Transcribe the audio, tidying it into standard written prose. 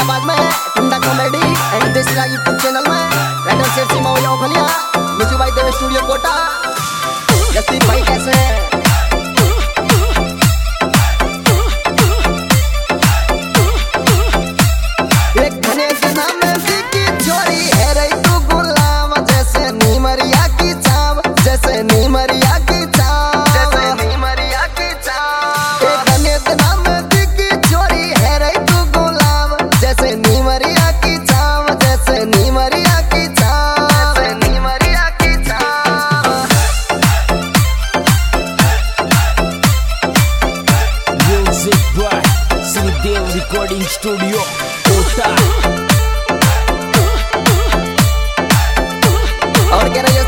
आवाज में टुंडा comedy and देसी राग यूट्यूब चैनल में राइटर शेर सिंह मौया ओखलिया मिजू भाई देव स्टूडियो कोटा जसदीप भाई कैसे हैं एक घने के नाम की छोरी है रही तू गुलाम जैसे नीमरिया की छाव जैसे नीमरिया की छाव जैसे नीमरिया की छाव एक घने के नाम की छोरी है रही तू गुलाम जैसे नीमरिया की छाव जैसे नीमरिया की छाव जैसे नीमरिया की छाव Music by Sridev Recording Studio Kota और कह रहे